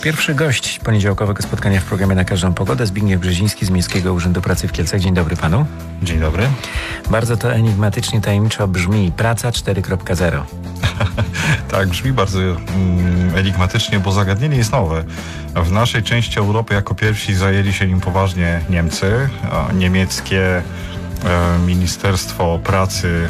Pierwszy gość poniedziałkowego spotkania w programie Na każdą pogodę, Zbigniew Brzeziński z Miejskiego Urzędu Pracy w Kielcach. Dzień dobry panu. Dzień dobry. Bardzo to enigmatycznie, tajemniczo brzmi Praca 4.0. Tak, brzmi bardzo enigmatycznie, bo zagadnienie jest nowe. W naszej części Europy jako pierwsi zajęli się nim poważnie Niemcy. Niemieckie Ministerstwo Pracy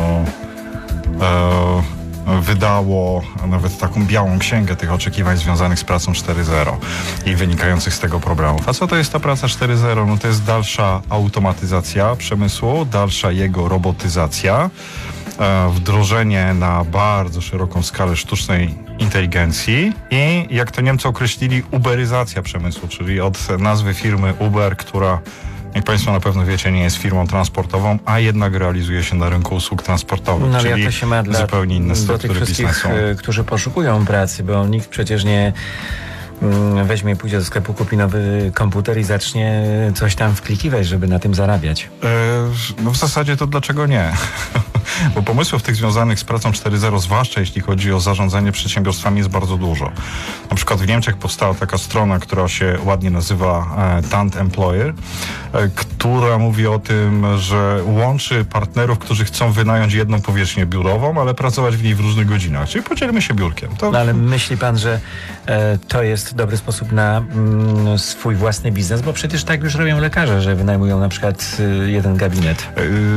wydało nawet taką białą księgę tych oczekiwań związanych z pracą 4.0 i wynikających z tego problemów. A co to jest ta praca 4.0? No to jest dalsza automatyzacja przemysłu, dalsza jego robotyzacja, wdrożenie na bardzo szeroką skalę sztucznej inteligencji i, jak to Niemcy określili, uberyzacja przemysłu, czyli od nazwy firmy Uber, która, jak Państwo na pewno wiecie, nie jest firmą transportową, a jednak realizuje się na rynku usług transportowych, no, czyli jak to się ma zupełnie inne struktury do tych wszystkich, którzy poszukują pracy, bo nikt przecież nie weźmie, pójdzie do sklepu, kupi nowy komputer i zacznie coś tam wklikiwać, żeby na tym zarabiać. No w zasadzie to dlaczego nie? Bo pomysłów tych związanych z pracą 4.0, zwłaszcza jeśli chodzi o zarządzanie przedsiębiorstwami, jest bardzo dużo. Na przykład w Niemczech powstała taka strona, która się ładnie nazywa Tant Employer, która mówi o tym, że łączy partnerów, którzy chcą wynająć jedną powierzchnię biurową, ale pracować w niej w różnych godzinach. Czyli podzielmy się biurkiem. No ale myśli pan, że to jest dobry sposób na swój własny biznes? Bo przecież tak już robią lekarze, że wynajmują na przykład jeden gabinet.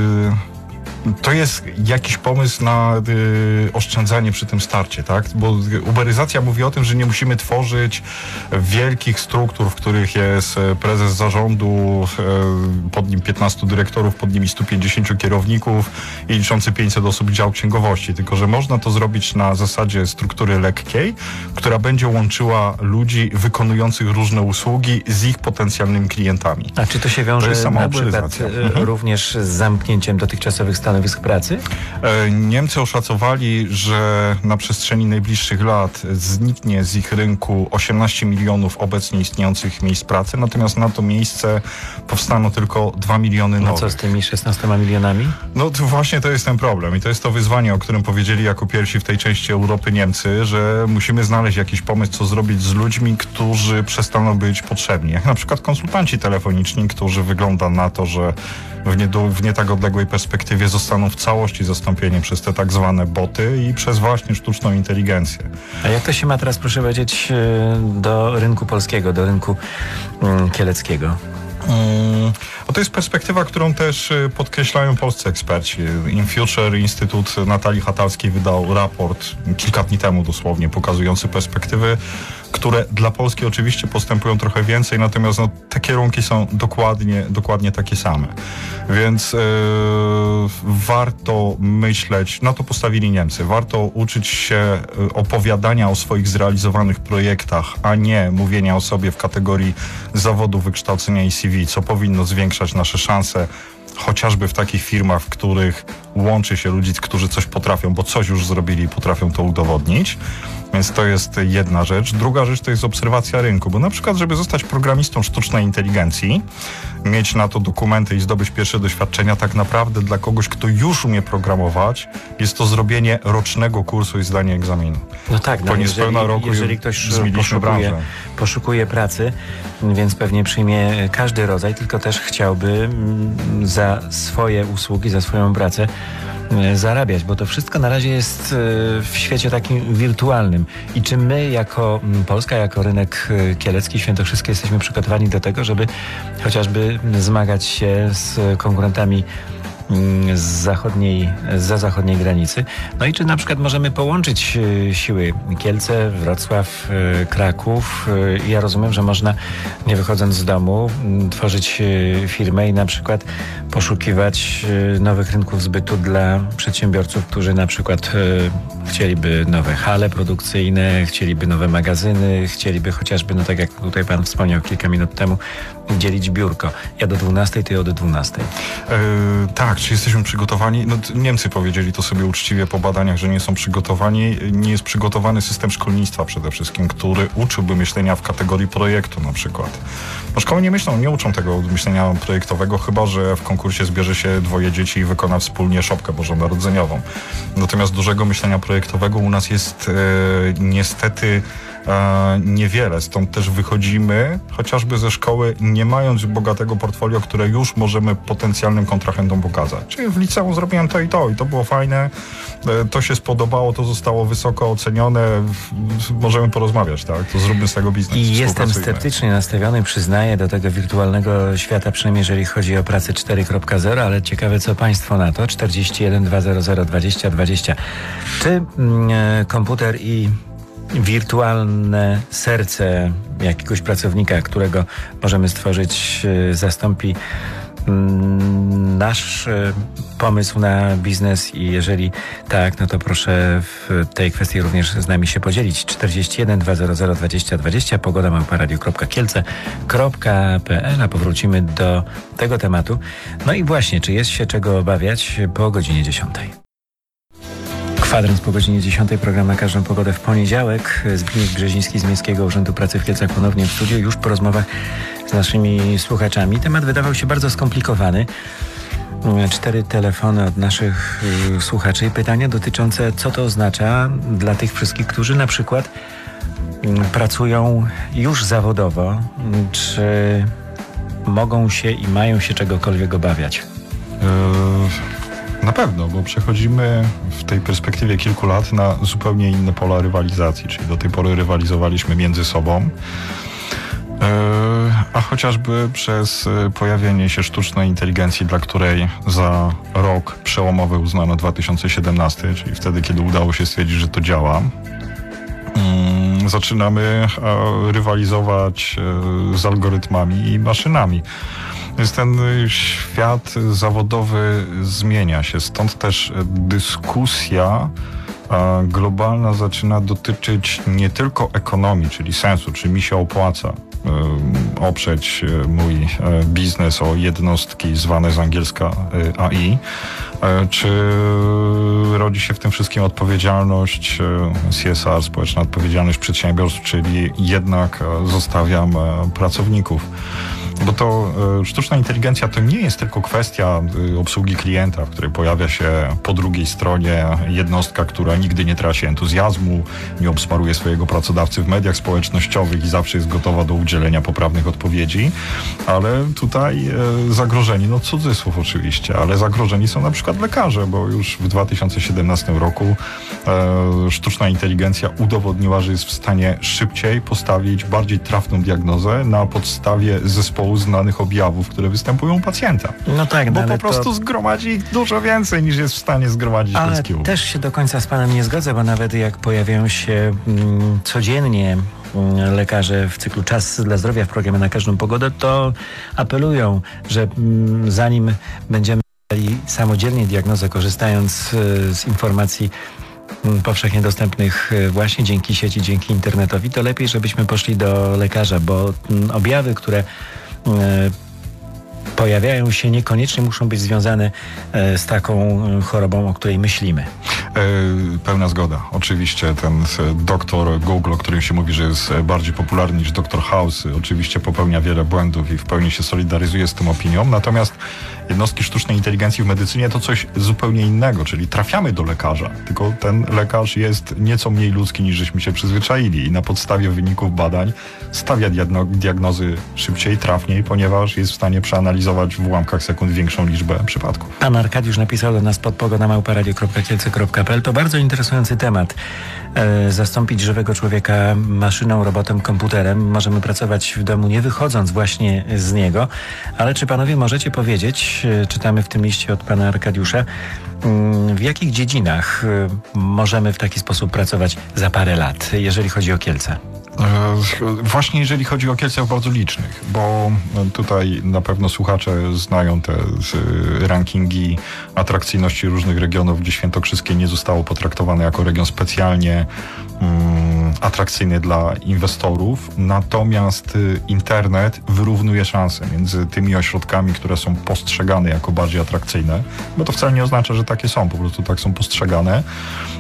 To jest jakiś pomysł na oszczędzanie przy tym starcie, tak? Bo uberyzacja mówi o tym, że nie musimy tworzyć wielkich struktur, w których jest prezes zarządu, pod nim 15 dyrektorów, pod nimi 150 kierowników i liczący 500 osób dział księgowości, tylko że można to zrobić na zasadzie struktury lekkiej, która będzie łączyła ludzi wykonujących różne usługi z ich potencjalnymi klientami. A czy to się wiąże na przykład również z zamknięciem dotychczasowych stanowisk pracy? Niemcy oszacowali, że na przestrzeni najbliższych lat zniknie z ich rynku 18 milionów obecnie istniejących miejsc pracy, natomiast na to miejsce powstaną tylko 2 miliony nowych. No co z tymi 16 milionami? No to właśnie to jest ten problem i to jest to wyzwanie, o którym powiedzieli jako pierwsi w tej części Europy Niemcy, że musimy znaleźć jakiś pomysł, co zrobić z ludźmi, którzy przestaną być potrzebni. Jak na przykład konsultanci telefoniczni, którzy wygląda na to, że w nie tak odległej perspektywie zostaną w całości zastąpieni przez te tak zwane boty i przez właśnie sztuczną inteligencję. A jak to się ma teraz, proszę powiedzieć, do rynku polskiego, do rynku kieleckiego? To jest perspektywa, którą też podkreślają polscy eksperci. InFuture, Instytut Natalii Hatalskiej wydał raport kilka dni temu dosłownie, pokazujący perspektywy, które dla Polski oczywiście postępują trochę więcej, natomiast te kierunki są dokładnie takie same. Więc warto myśleć, na to postawili Niemcy, warto uczyć się opowiadania o swoich zrealizowanych projektach, a nie mówienia o sobie w kategorii zawodu, wykształcenia i CV, co powinno zwiększać nasze szanse, chociażby w takich firmach, w których łączy się ludzi, którzy coś potrafią, bo coś już zrobili i potrafią to udowodnić. Więc to jest jedna rzecz. Druga rzecz to jest obserwacja rynku, bo na przykład, żeby zostać programistą sztucznej inteligencji, mieć na to dokumenty i zdobyć pierwsze doświadczenia, tak naprawdę dla kogoś, kto już umie programować, jest to zrobienie rocznego kursu i zdanie egzaminu. No tak, no jeżeli ktoś poszukuje pracy, więc pewnie przyjmie każdy rodzaj, tylko też chciałby za swoje usługi, za swoją pracę zarabiać, bo to wszystko na razie jest w świecie takim wirtualnym. I czy my jako Polska, jako rynek kielecki, świętokrzyskie jesteśmy przygotowani do tego, żeby chociażby zmagać się z konkurentami zza zachodniej granicy. No i czy na przykład możemy połączyć siły Kielce, Wrocław, Kraków. Ja rozumiem, że można, nie wychodząc z domu, tworzyć firmę i na przykład poszukiwać nowych rynków zbytu dla przedsiębiorców, którzy na przykład chcieliby nowe hale produkcyjne, chcieliby nowe magazyny, chcieliby chociażby, no tak jak tutaj pan wspomniał kilka minut temu, dzielić biurko. Ja do 12, ty od 12. Tak, czy jesteśmy przygotowani? No, Niemcy powiedzieli to sobie uczciwie po badaniach, że nie są przygotowani. Nie jest przygotowany system szkolnictwa przede wszystkim, który uczyłby myślenia w kategorii projektu na przykład. No, szkoły nie uczą tego myślenia projektowego, chyba że w konkursie zbierze się 2 dzieci i wykona wspólnie szopkę bożonarodzeniową. Natomiast dużego myślenia projektowego u nas jest niestety niewiele. Stąd też wychodzimy chociażby ze szkoły, nie mając bogatego portfolio, które już możemy potencjalnym kontrahentom pokazać. Czyli w liceum zrobiłem to i to było fajne, to się spodobało, to zostało wysoko ocenione, możemy porozmawiać, tak? To zróbmy z tego biznes. I jestem sceptycznie nastawiony, przyznaję, do tego wirtualnego świata, przynajmniej jeżeli chodzi o pracę 4.0, ale ciekawe, co Państwo na to. 41 200 20 20. Czy komputer i wirtualne serce jakiegoś pracownika, którego możemy stworzyć, zastąpi nasz pomysł na biznes? I jeżeli tak, no to proszę w tej kwestii również z nami się podzielić. 41 200 20 20, pogoda@radio.kielce.pl, a powrócimy do tego tematu. No i właśnie, czy jest się czego obawiać po godzinie 10? Kwadrans po godzinie 10, program Na każdą pogodę w poniedziałek. Zbigniew Brzeziński z Miejskiego Urzędu Pracy w Kielcach ponownie w studiu, już po rozmowach z naszymi słuchaczami. Temat wydawał się bardzo skomplikowany. 4 telefony od naszych słuchaczy i pytania dotyczące, co to oznacza dla tych wszystkich, którzy na przykład pracują już zawodowo. Czy mogą się i mają się czegokolwiek obawiać? Na pewno, bo przechodzimy w tej perspektywie kilku lat na zupełnie inne pola rywalizacji, czyli do tej pory rywalizowaliśmy między sobą, a chociażby przez pojawienie się sztucznej inteligencji, dla której za rok przełomowy uznano 2017, czyli wtedy, kiedy udało się stwierdzić, że to działa, zaczynamy rywalizować z algorytmami i maszynami. Więc ten świat zawodowy zmienia się. Stąd też dyskusja globalna zaczyna dotyczyć nie tylko ekonomii, czyli sensu, czy mi się opłaca oprzeć mój biznes o jednostki zwane z angielska AI, czy rodzi się w tym wszystkim odpowiedzialność CSR, społeczna odpowiedzialność przedsiębiorstw, czyli jednak zostawiam pracowników. Bo to sztuczna inteligencja to nie jest tylko kwestia obsługi klienta, w której pojawia się po drugiej stronie jednostka, która nigdy nie traci entuzjazmu, nie obsmaruje swojego pracodawcy w mediach społecznościowych i zawsze jest gotowa do udzielenia poprawnych odpowiedzi, ale tutaj zagrożeni, no cudzysłów oczywiście, ale zagrożeni są na przykład lekarze, bo już w 2017 roku sztuczna inteligencja udowodniła, że jest w stanie szybciej postawić bardziej trafną diagnozę na podstawie zespołu znanych objawów, które występują u pacjenta. No tak, bo po prostu zgromadzi ich dużo więcej, niż jest w stanie zgromadzić ludzki umysł. Też się do końca z panem nie zgodzę, bo nawet jak pojawiają się codziennie lekarze w cyklu Czas dla zdrowia w programie Na każdą pogodę, to apelują, że zanim będziemy dali samodzielnie diagnozę, korzystając z informacji powszechnie dostępnych właśnie dzięki sieci, dzięki internetowi, to lepiej, żebyśmy poszli do lekarza, bo objawy, które pojawiają się, niekoniecznie muszą być związane z taką chorobą, o której myślimy. Pełna zgoda. Oczywiście ten doktor Google, o którym się mówi, że jest bardziej popularny niż doktor House, oczywiście popełnia wiele błędów i w pełni się solidaryzuje z tą opinią. Natomiast jednostki sztucznej inteligencji w medycynie to coś zupełnie innego, czyli trafiamy do lekarza, tylko ten lekarz jest nieco mniej ludzki, niż żeśmy się przyzwyczaili i na podstawie wyników badań stawia diagnozy szybciej, trafniej, ponieważ jest w stanie przeanalizować w ułamkach sekund większą liczbę przypadków. Pan Arkadiusz napisał do nas pod pogoda@radio.kielce.pl. To bardzo interesujący temat. Zastąpić żywego człowieka maszyną, robotem, komputerem. Możemy pracować w domu, nie wychodząc właśnie z niego. Ale czy panowie możecie powiedzieć, czytamy w tym liście od pana Arkadiusza, w jakich dziedzinach możemy w taki sposób pracować za parę lat, jeżeli chodzi o Kielce? Właśnie jeżeli chodzi o Kielce, bardzo licznych, bo tutaj na pewno słuchacze znają te rankingi atrakcyjności różnych regionów, gdzie Świętokrzyskie nie zostało potraktowane jako region specjalnie atrakcyjny dla inwestorów, natomiast internet wyrównuje szanse między tymi ośrodkami, które są postrzegane jako bardziej atrakcyjne, bo to wcale nie oznacza, że takie są, po prostu tak są postrzegane,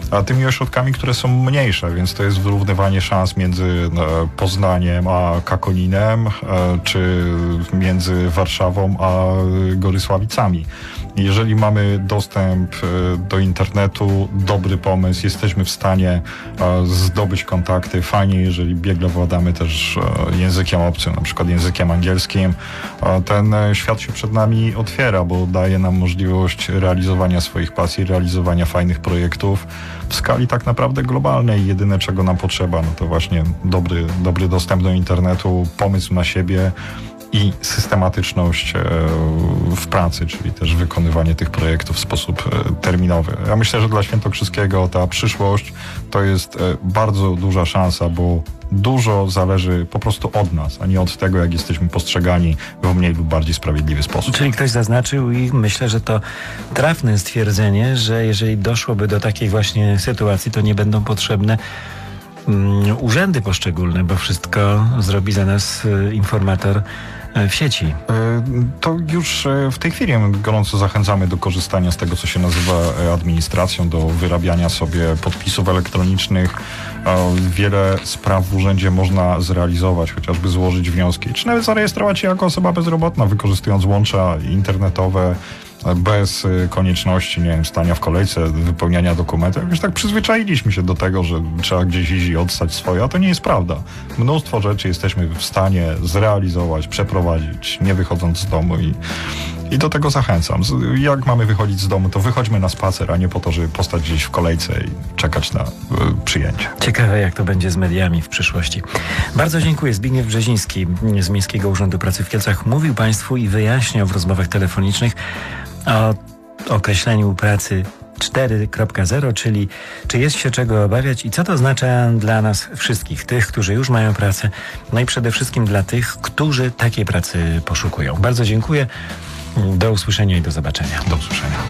a tymi ośrodkami, które są mniejsze, więc to jest wyrównywanie szans między Poznaniem a Kakoninem, czy między Warszawą a Gorysławicami. Jeżeli mamy dostęp do internetu, dobry pomysł, jesteśmy w stanie zdobyć kontakty. Fajnie, jeżeli biegle władamy też językiem obcym, na przykład językiem angielskim. Ten świat się przed nami otwiera, bo daje nam możliwość realizowania swoich pasji, realizowania fajnych projektów w skali tak naprawdę globalnej. Jedyne, czego nam potrzeba, no to właśnie dobry dostęp do internetu, pomysł na siebie i systematyczność w pracy, czyli też wykonywanie tych projektów w sposób terminowy. Ja myślę, że dla Świętokrzyskiego ta przyszłość to jest bardzo duża szansa, bo dużo zależy po prostu od nas, a nie od tego, jak jesteśmy postrzegani w mniej lub bardziej sprawiedliwy sposób. Czyli ktoś zaznaczył i myślę, że to trafne stwierdzenie, że jeżeli doszłoby do takiej właśnie sytuacji, to nie będą potrzebne urzędy poszczególne, bo wszystko zrobi za nas informator w sieci. To już w tej chwili gorąco zachęcamy do korzystania z tego, co się nazywa administracją, do wyrabiania sobie podpisów elektronicznych. Wiele spraw w urzędzie można zrealizować, chociażby złożyć wnioski, czy nawet zarejestrować się jako osoba bezrobotna, wykorzystując łącza internetowe, bez konieczności, nie wiem, stania w kolejce, wypełniania dokumentów. Jakoś tak przyzwyczailiśmy się do tego, że trzeba gdzieś iść i oddać swoje, a to nie jest prawda. Mnóstwo rzeczy jesteśmy w stanie zrealizować, przeprowadzić, nie wychodząc z domu i do tego zachęcam. Jak mamy wychodzić z domu, to wychodźmy na spacer, a nie po to, żeby postać gdzieś w kolejce i czekać na przyjęcie. Ciekawe, jak to będzie z mediami w przyszłości. Bardzo dziękuję. Zbigniew Brzeziński z Miejskiego Urzędu Pracy w Kielcach mówił Państwu i wyjaśniał w rozmowach telefonicznych o określeniu pracy 4.0, czyli czy jest się czego obawiać i co to oznacza dla nas wszystkich, tych, którzy już mają pracę, no i przede wszystkim dla tych, którzy takiej pracy poszukują. Bardzo dziękuję. Do usłyszenia i do zobaczenia. Do usłyszenia.